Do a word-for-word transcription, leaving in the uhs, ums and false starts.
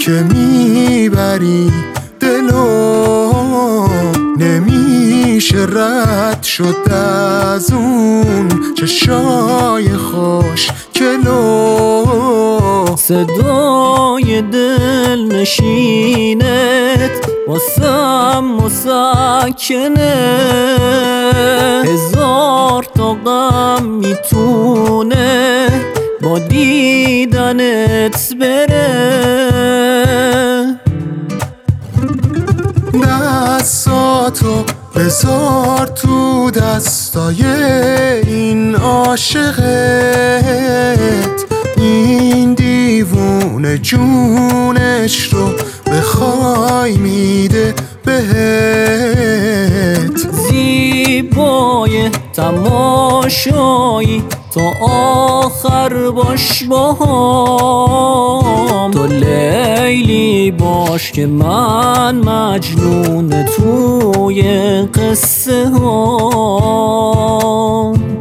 که میبری دلو، نمیشه رد شد از اون چشای خوش کلو. صدای دل نشینت واسم مسکنه، هزار تا غم میتونه با دیدنت بره. دستاتو بذار تو دستای این عاشقت، این دیوونه جونش رو بخوای میده بهت. زیبای تماشایی تا آخر باش با هم، تو لیلی باش که من مجنون توی قصه ها.